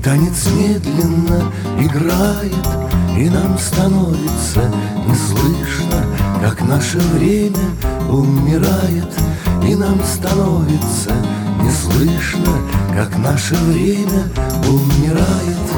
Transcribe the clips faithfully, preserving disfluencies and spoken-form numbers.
танец медленно играет, и нам становится не слышно, как наше время умирает. И нам становится не слышно, как наше время умирает.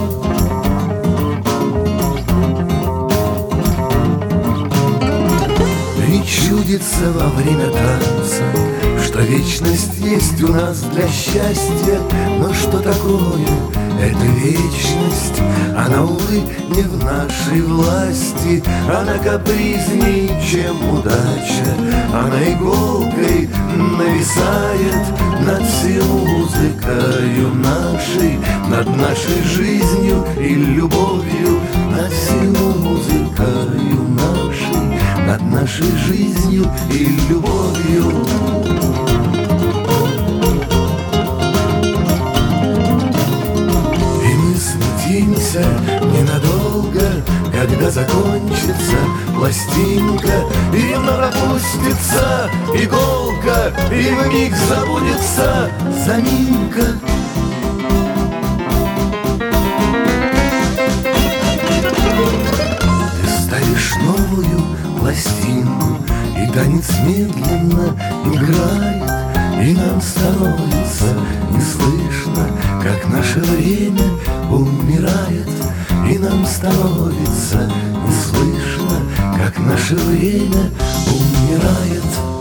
И чудится во время танца, что вечность есть у нас для счастья. Но что такое эта вечность? Она, увы, не в нашей власти. Она капризней, чем удача. Она иголкой нависает над всей музыкою нашей, над нашей жизнью и любовью, над всей музыкою нашей, над нашей жизнью и любовью. И мы смутимся ненадолго, когда закончится пластинка, и вновь опустится иголка, и вмиг забудется заминка. Ты ставишь новую пластинку, и танец медленно играет, и нам становится не слышно, как наше время умирает. И нам становится не слышно, как наше время умирает.